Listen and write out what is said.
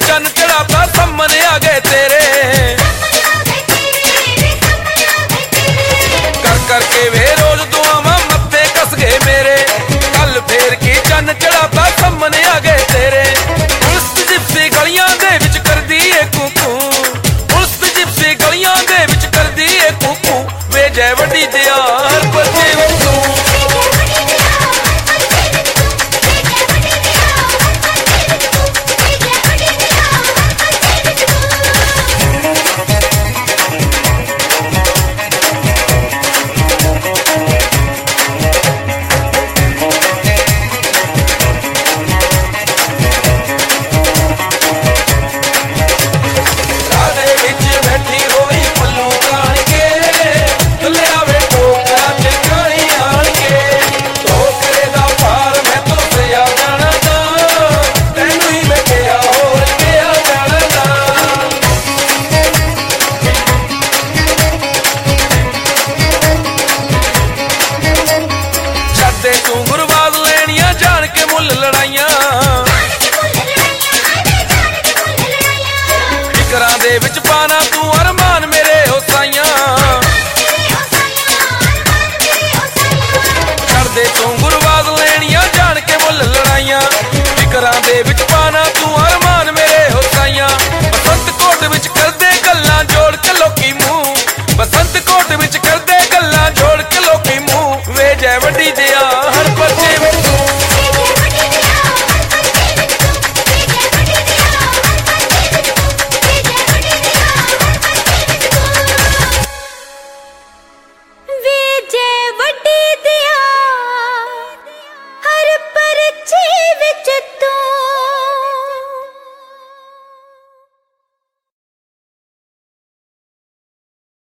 चन चढ़ाता सामने आ गए तेरे। कर करके वे रोज दुआवां मत्थे कस गए मेरे। कल फेर की चन चढ़ाता सामने आ गए तेरे। पुलिस जिप्सी गलियां दे विच करदी ए कूकू, पुलिस जिप्सी गलियां दे विच करदी ए कूकू। वे जय वड्डी दियार बचे तू। तू गुरबाज लेनिया जान के मुल लड़ाइयां, फिकरां दे विच पाना